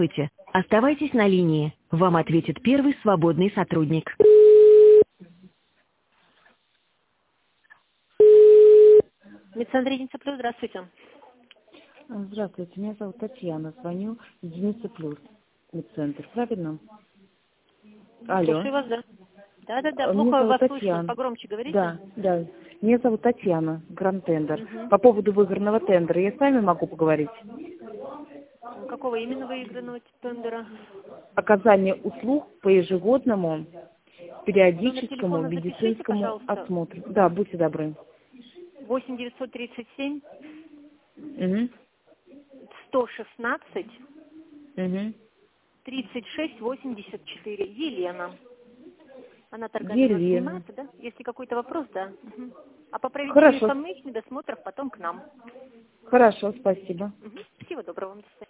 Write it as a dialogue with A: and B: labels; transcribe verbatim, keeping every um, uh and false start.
A: Здравствуйте. Оставайтесь на линии. Вам ответит первый свободный сотрудник. Медцентр Единица Плюс, здравствуйте.
B: Здравствуйте, меня зовут Татьяна. Звоню из Единицы Плюс. Медцентр, правильно? Алло.
A: Слушаю вас, да. Да-да-да,
B: Меня
A: плохо
B: зовут
A: вас слышно.
B: Татьяна.
A: Погромче говорите.
B: Да, да. Меня зовут Татьяна, Гранд-тендер.
A: Угу.
B: По поводу выигранного тендера. Я с вами могу поговорить?
A: Какого именно выигранного тендера?
B: Оказание услуг по ежегодному
A: Номер
B: периодическому
A: телефона запишите,
B: медицинскому
A: пожалуйста.
B: осмотру. Да, будьте добры.
A: восемь девятьсот тридцать семь
B: Угу.
A: сто шестнадцать
B: Угу.
A: тридцать шесть восемьдесят четыре. Елена. Она торгами у нас
B: Елена.
A: занимается, да? Если какой-то вопрос, да. Угу. А по проведению
B: Хорошо.
A: самых медосмотров потом к нам.
B: Хорошо, спасибо.
A: Угу. Всего доброго вам. До свидания.